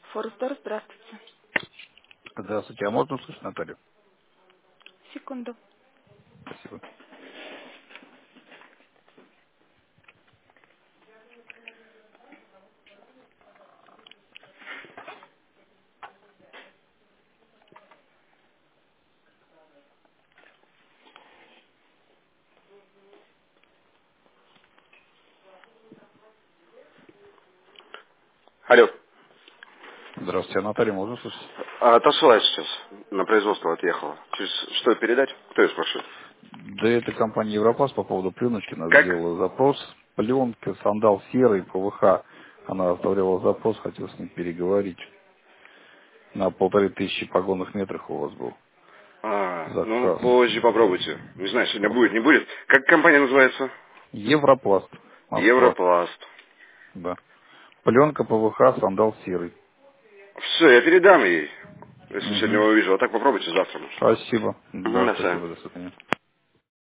Форстор, здравствуйте. Здравствуйте, а можно услышать Наталью? Секунду. Спасибо. Алло. Здравствуйте, а Наталью можно услышать? Отошла сейчас. На производство отъехала. Через что передать? Кто я спрашивает? Да это компания Европас по поводу пленочки. Она Как? сделала запрос. Пленка, сандал серый, ПВХ. Она оставляла запрос, хотел с ним переговорить. На 1500 погонных метрах у вас был Ну заказ. позже попробуйте. Не знаю, сегодня будет, Попробуй. не будет. Как компания называется? Европласт. Москва. Европласт. Да. Пленка, ПВХ, сандал серый. Все, я передам ей. Если сегодня Угу. увижу. А так попробуйте завтра, может. Спасибо. Угу, Да, до свидания. спасибо, до свидания.